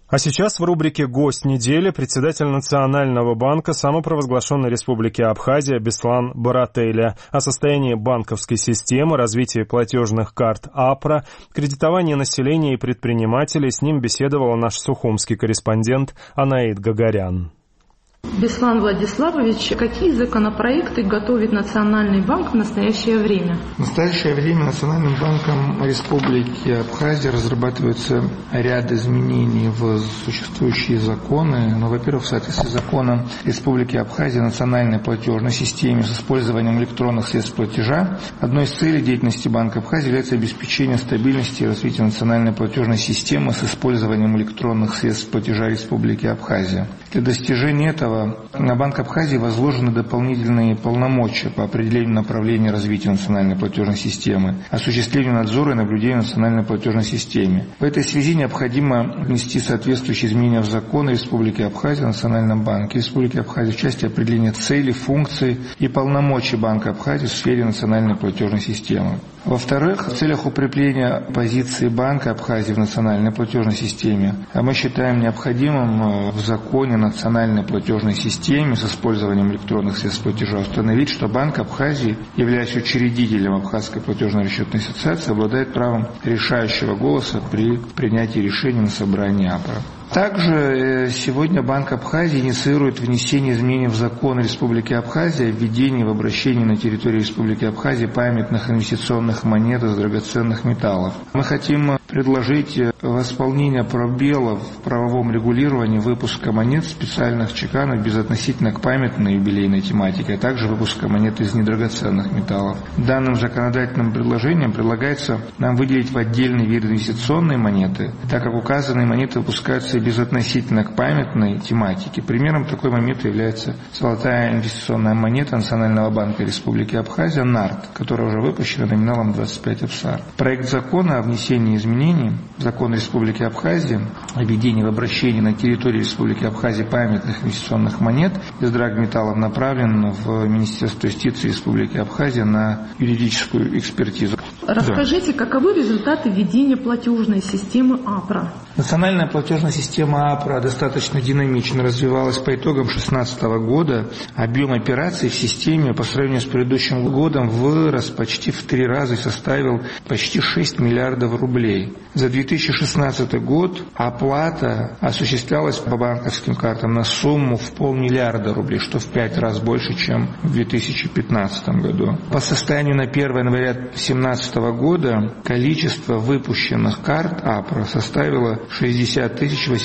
А сейчас в рубрике «Гость недели» председатель Национального банка самопровозглашенной Республики Абхазия Беслан Барателя о состоянии банковской системы, развитии платежных карт АПРА, кредитовании населения и предпринимателей. С ним беседовал наш сухумский корреспондент Анаид Гагарян. Беслан Владиславович, какие законопроекты готовит Национальный банк в настоящее время? В настоящее время Национальным банком Республики Абхазия разрабатывается ряд изменений в существующие законы. Во-первых, в соответствии с законом Республики Абхазия о национальной платежной системе с использованием электронных средств платежа, одной из целей деятельности Банка Абхазии является обеспечение стабильности и развития национальной платежной системы с использованием электронных средств платежа Республики Абхазия. Для достижения этого на Банк Абхазии возложены дополнительные полномочия по определению направления развития национальной платежной системы, осуществлению надзора и наблюдения в национальной платежной системе. В этой связи необходимо внести соответствующие изменения в закон Республики Абхазия о Национальном банке Республики Абхазия в части определения целей, функций и полномочий Банка Абхазии в сфере национальной платежной системы. Во-вторых, в целях укрепления позиции Банка Абхазии в национальной платежной системе мы считаем необходимым в законе о национальной платежной системе с использованием электронных средств платежа установить, что Банк Абхазии, являясь учредителем Абхазской платежно-расчетной ассоциации, обладает правом решающего голоса при принятии решений на собрании АПРА. Также сегодня Банк Абхазии инициирует внесение изменений в закон Республики Абхазия о введении в обращении на территории Республики Абхазия памятных инвестиционных монет из драгоценных металлов. Мы хотим предложить восполнение пробелов в правовом регулировании выпуска монет специальных чеканов безотносительно к памятной юбилейной тематике, а также выпуска монет из недрагоценных металлов. Данным законодательным предложением предлагается нам выделить в отдельный вид инвестиционные монеты, так как указанные монеты выпускаются безотносительно к памятной тематике. Примером такой монеты является золотая инвестиционная монета Национального банка Республики Абхазия НАРТ, которая уже выпущена номиналом 25 абсар. Проект закона о внесении изменений в закон Республики Абхазия о введении в обращении на территории Республики Абхазия памятных инвестиционных монет из драгметаллов направлен в Министерство юстиции Республики Абхазия на юридическую экспертизу. Расскажите, каковы результаты введения платежной системы АПРА? Национальная платежная система АПРА достаточно динамично развивалась по итогам 2016 года. Объем операций в системе по сравнению с предыдущим годом вырос почти в 3 раза и составил почти 6 миллиардов рублей. За 2016 год оплата осуществлялась по банковским картам на сумму в 500 миллиарда рублей, что в 5 раз больше, чем в 2015 году. По состоянию на 1 января 2017 года количество выпущенных карт АПРА составило 60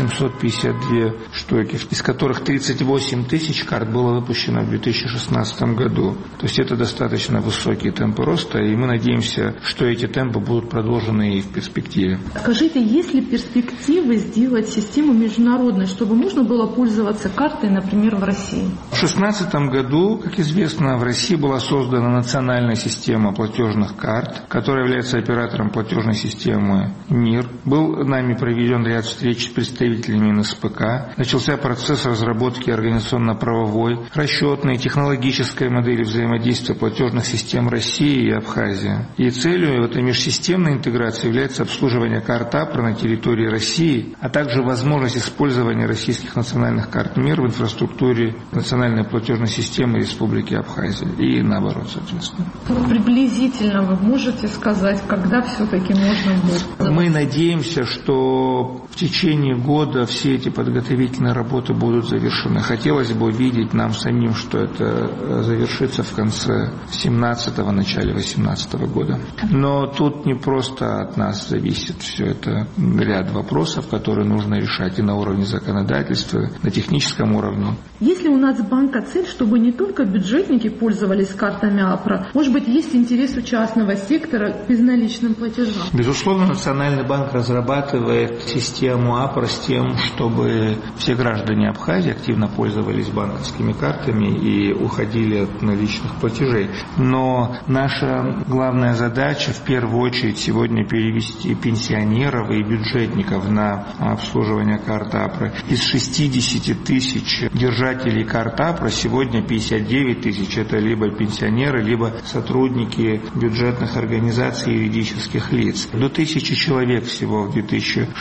852 штуки, из которых 38 тысяч карт было выпущено в 2016 году. То есть это достаточно высокие темпы роста, и мы надеемся, что эти темпы будут продолжены и в перспективе. Скажите, есть ли перспективы сделать систему международной, чтобы можно было пользоваться картой, например, в России? В 2016 году, как известно, в России была создана национальная система платежных карт, которая является оператором платежной системы МИР. Был нами проведен ряд встреч с представителями НСПК. Начался процесс разработки организационно-правовой, расчетной и технологической модели взаимодействия платежных систем России и Абхазии. И целью этой межсистемной интеграции является обслуживание карт АПРА на территории России, а также возможность использования российских национальных карт МИР в инфраструктуре национальной платежной системы Республики Абхазия и наоборот, соответственно. Приблизительно вы можете сказать, когда все-таки можно будет? Мы надеемся, что в течение года все эти подготовительные работы будут завершены. Хотелось бы увидеть нам самим, что это завершится в конце 17-го, начале 18-го года. Но тут не просто от нас зависит все это. Ряд вопросов, которые нужно решать и на уровне законодательства, на техническом уровне. Есть ли у Нацбанка цель, чтобы не только бюджетники пользовались картами АПРА? Может быть, есть интерес у частного сектора к безналичным платежам? Безусловно, Национальный банк разрабатывает систему АПРА с тем, чтобы все граждане Абхазии активно пользовались банковскими картами и уходили от наличных платежей. Но наша главная задача в первую очередь сегодня перевести пенсионеров и бюджетников на обслуживание карт АПРА. Из 60 тысяч держателей карт АПРА сегодня 59 тысяч это либо пенсионеры, либо сотрудники бюджетных организаций и юридических лиц. До 1000 человек всего в 2016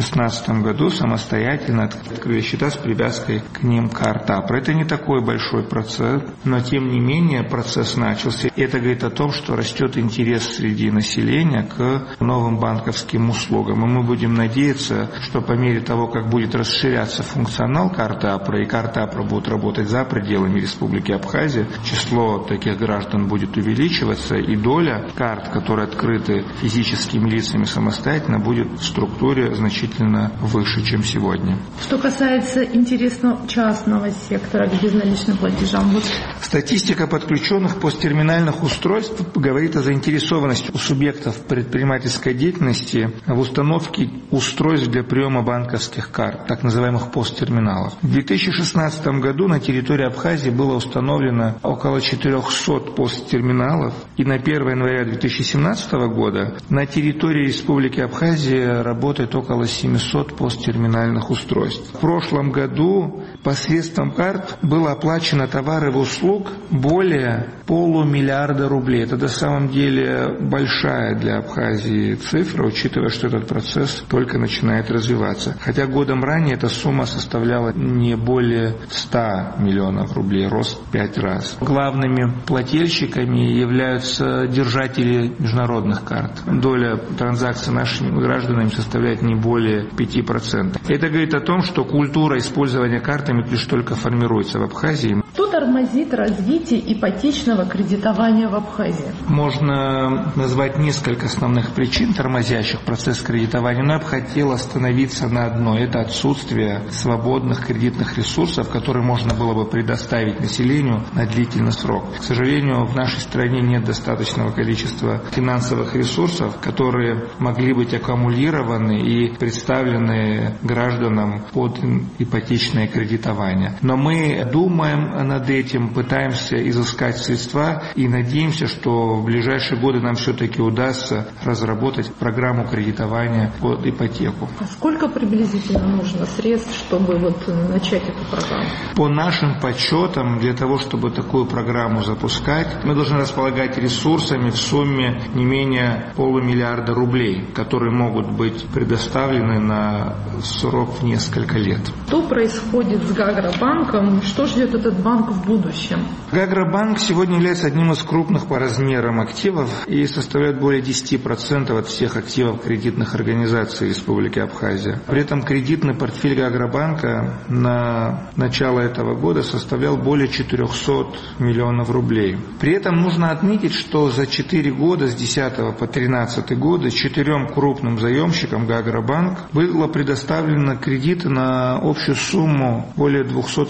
2016 году самостоятельно открыли счета с привязкой к ним карт АПРА. Это не такой большой процесс, но тем не менее процесс начался. И это говорит о том, что растет интерес среди населения к новым банковским услугам. И мы будем надеяться, что по мере того, как будет расширяться функционал карты АПРА, и карты АПРА будут работать за пределами Республики Абхазия, число таких граждан будет увеличиваться, и доля карт, которые открыты физическими лицами самостоятельно, будет в структуре значительно выше, чем сегодня. Что касается интересного частного сектора к безналичным платежам, статистика подключенных посттерминальных устройств говорит о заинтересованности у субъектов предпринимательской деятельности в установке устройств для приема банковских карт, так называемых посттерминалов. В 2016 году на территории Абхазии было установлено около 400 посттерминалов, и на 1 января 2017 года на территории Республики Абхазия работает около 700 посттерминальных устройств. В прошлом году посредством карт было оплачено товаров и услуг более 500 миллиарда рублей. Это на самом деле большая для Абхазии цифра, учитывая, что этот процесс только начинает развиваться. Хотя годом ранее эта сумма составляла не более 100 миллионов рублей, рост в 5 раз. Главными плательщиками являются держатели международных карт. Доля транзакций нашими гражданами составляет не более 5%. Это говорит о том, что культура использования картами лишь только формируется в Абхазии. Что тормозит развитие ипотечного кредитования в Абхазии? Можно назвать несколько основных причин, тормозящих процесс кредитования, но я бы хотел остановиться на одной. Это отсутствие свободных кредитных ресурсов, которые можно было бы предоставить населению на длительный срок. К сожалению, в нашей стране нет достаточного количества финансовых ресурсов, которые могли быть аккумулированы и представлены гражданам под ипотечное кредитование. Но мы думаем над этим, пытаемся изыскать средства и надеемся, что в ближайшие годы нам все-таки удастся разработать программу кредитования под ипотеку. А сколько приблизительно нужно средств, чтобы начать эту программу? По нашим подсчетам, для того, чтобы такую программу запускать, мы должны располагать ресурсами в сумме не менее 500 миллиарда рублей, которые могут быть предоставлены на срок в несколько лет. Что происходит с Гаграбанком? Что ждет этот банк в будущем? Гаграбанк сегодня является одним из крупных по размерам активов и составляет более 10% от всех активов кредитных организаций Республики Абхазия. При этом кредитный портфель Гаграбанка на начало этого года составлял более 400 миллионов рублей. При этом нужно отметить, что за 4 года, с 2010 по 2013 годы, 4 крупным заемщикам Гаграбанк было предоставлено кредиты на общую сумму более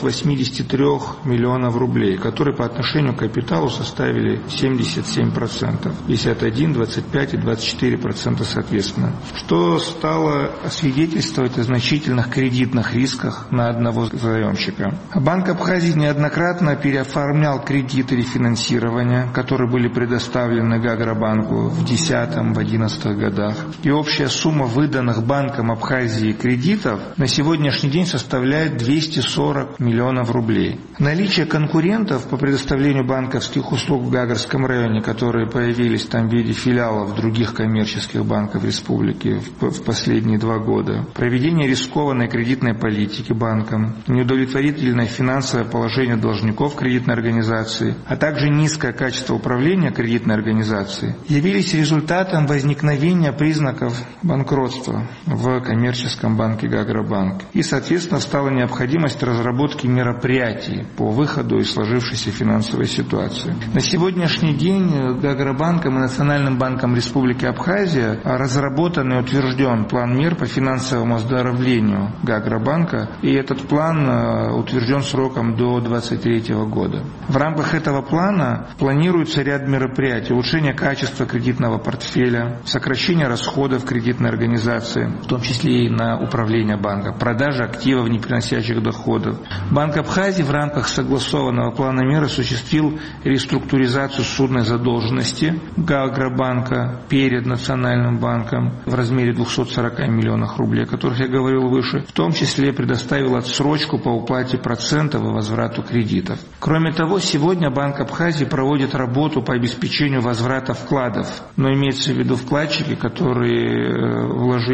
283 миллионов рублей, которые по отношению к капиталу составили 77%, 51%, 25% и 24% соответственно, что стало свидетельствовать о значительных кредитных рисках на одного заемщика. Банк Абхазии неоднократно переоформлял кредиты рефинансирования, которые были предоставлены Гаграбанку в 2010-2011 годах, и общая сумма выданных Банком Абхазии кредитов на сегодняшний день составляет 240 миллионов рублей. Наличие конкурентов по предоставлению банковских услуг в Гагарском районе, которые появились там в виде филиалов других коммерческих банков республики в последние 2 года, проведение рискованной кредитной политики банком, неудовлетворительное финансовое положение должников кредитной организации, а также низкое качество управления кредитной организацией явились результатом возникновения признаков банкротства в коммерческом банке Гаграбанк. И, соответственно, стала необходимость разработки мероприятий по выходу из сложившейся финансовой ситуации. На сегодняшний день Гаграбанком и Национальным банком Республики Абхазия разработан и утвержден план мер по финансовому оздоровлению Гаграбанка, и этот план утвержден сроком до 2023 года. В рамках этого плана планируется ряд мероприятий: улучшение качества кредитного портфеля, сокращение расходов кредитной организации, в том числе и на управление банка, продажа активов, не приносящих доходов. Банк Абхазии в рамках согласованного плана мер осуществил реструктуризацию судной задолженности Гаграбанка перед Национальным банком в размере 240 миллионов рублей, о которых я говорил выше, в том числе предоставил отсрочку по уплате процентов и возврату кредитов. Кроме того, сегодня Банк Абхазии проводит работу по обеспечению возврата вкладов, но имеется в виду вкладчики, которые вложили сумму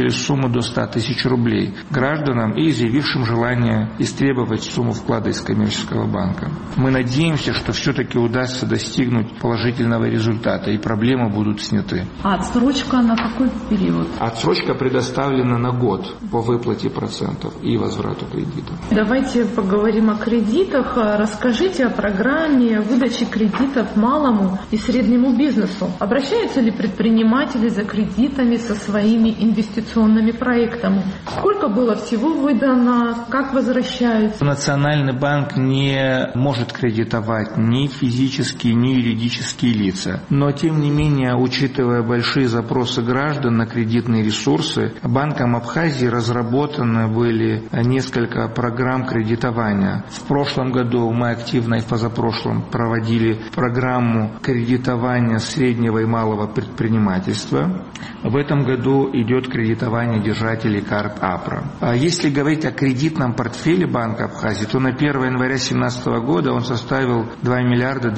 до 100 тысяч рублей гражданам и изъявившим желание истребовать сумму вклада из коммерческого банка. Мы надеемся, что все-таки удастся достигнуть положительного результата и проблемы будут сняты. А отсрочка на какой период? Отсрочка предоставлена на год по выплате процентов и возврату кредита. Давайте поговорим о кредитах. Расскажите о программе выдачи кредитов малому и среднему бизнесу. Обращаются ли предприниматели за кредитами со своими инвестиционными проектами? Сколько было всего выдано? Как возвращаются? Национальный банк не может кредитовать ни физические, ни юридические лица. Но, тем не менее, учитывая большие запросы граждан на кредитные ресурсы, Банком Абхазии разработаны были несколько программ кредитования. В прошлом году мы активно и в позапрошлом проводили программу кредитования среднего и малого предпринимательства. В этом году идет кредитование держателей карт АПРА. Если говорить о кредитном портфеле Банка Абхазии, то на 1 января 2017 года он составил 2 миллиарда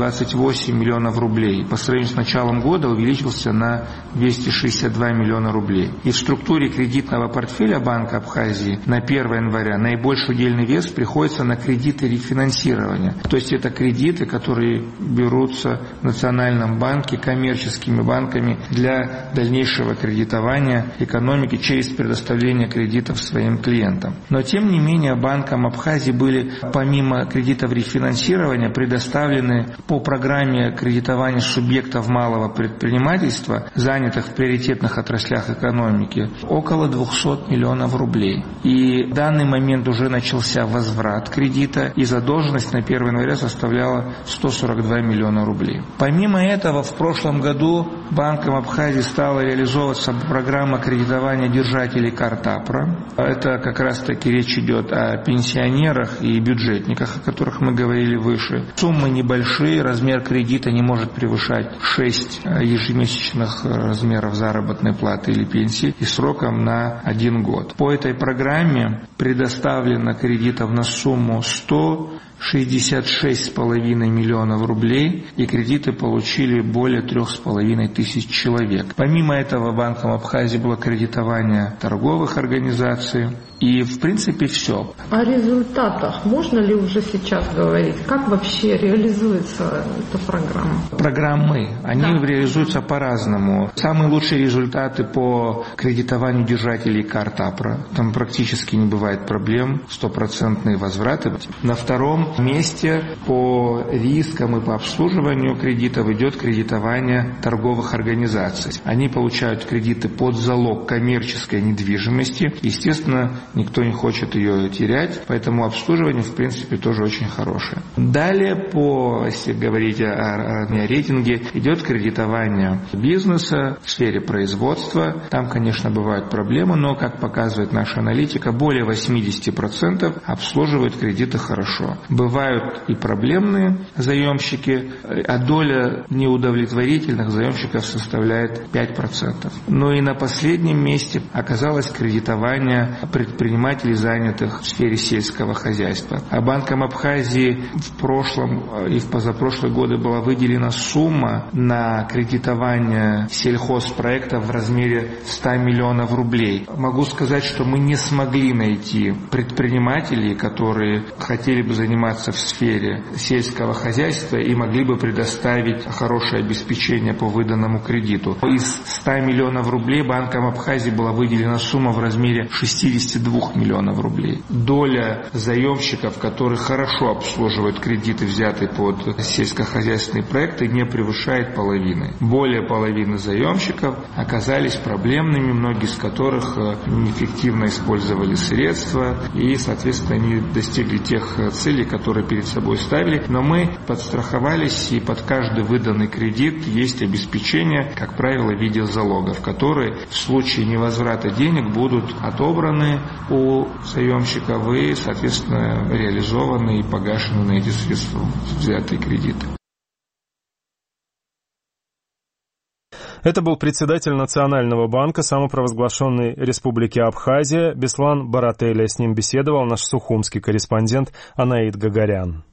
228 миллионов рублей. По сравнению с началом года увеличился на 262 миллиона рублей. И в структуре кредитного портфеля Банка Абхазии на 1 января наибольший удельный вес приходится на кредиты рефинансирования. То есть это кредиты, которые берутся в Национальном банке коммерческими банками для дальнейшего кредитования экономики через предоставление кредитов своим клиентам. Но тем не менее Банком Абхазии были помимо кредитов рефинансирования предоставлены по программе кредитования субъектов малого предпринимательства, занятых в приоритетных отраслях экономики, около 200 миллионов рублей. И в данный момент уже начался возврат кредита, и задолженность на 1 января составляла 142 миллиона рублей. Помимо этого, в прошлом году Банком Абхазии стала реализовываться программа кредитования держателей карт АПРА. Это как раз-таки речь идет о пенсионерах и бюджетниках, о которых мы говорили выше. Суммы небольшие, размер кредита не может превышать 6 ежемесячных размеров заработной платы или пенсии и сроком на 1 год. По этой программе предоставлено кредитов на сумму 166,5 миллионов рублей, и кредиты получили более 3,5 тысяч человек. Помимо этого Банком Абхазии было кредитование торговых организаций, и в принципе все. О результатах можно ли уже сейчас говорить? Как вообще реализуется эта программа? Программы, они реализуются по-разному. Самые лучшие результаты по кредитованию держателей карт АПРА. Там практически не бывает проблем, 100% возвраты. На втором месте по рискам и по обслуживанию кредитов идет кредитование торговых организаций. Они получают кредиты под залог коммерческой недвижимости. Естественно, никто не хочет ее терять, поэтому обслуживание, в принципе, тоже очень хорошее. Далее, если говорить о рейтинге, идет кредитование бизнеса в сфере производства. Там, конечно, бывают проблемы, но, как показывает наша аналитика, более 80% обслуживают кредиты хорошо. Бывают и проблемные заемщики, а доля неудовлетворительных заемщиков составляет 5%. Ну и на последнем месте оказалось кредитование предпринимателей, занятых в сфере сельского хозяйства. А Банком Абхазии в прошлом и в позапрошлые годы была выделена сумма на кредитование сельхозпроектов в размере 100 миллионов рублей. Могу сказать, что мы не смогли найти предпринимателей, которые хотели бы заниматься в сфере сельского хозяйства и могли бы предоставить хорошее обеспечение по выданному кредиту. Из 100 миллионов рублей Банком Абхазии была выделена сумма в размере 62 миллионов рублей. Доля заемщиков, которые хорошо обслуживают кредиты, взятые под сельскохозяйственные проекты, не превышает половины. Более половины заемщиков оказались проблемными, многие из которых неэффективно использовали средства и, соответственно, не достигли тех целей, которые перед собой ставили. Но мы подстраховались, и под каждый выданный кредит есть обеспечение, как правило, в виде залогов, которые в случае невозврата денег будут отобраны у заемщиков и, соответственно, реализованы и погашены на эти средства взятые кредиты. Это был председатель Национального банка самопровозглашенной Республики Абхазия Беслан Барателя. С ним беседовал наш сухумский корреспондент Анаид Гагарян.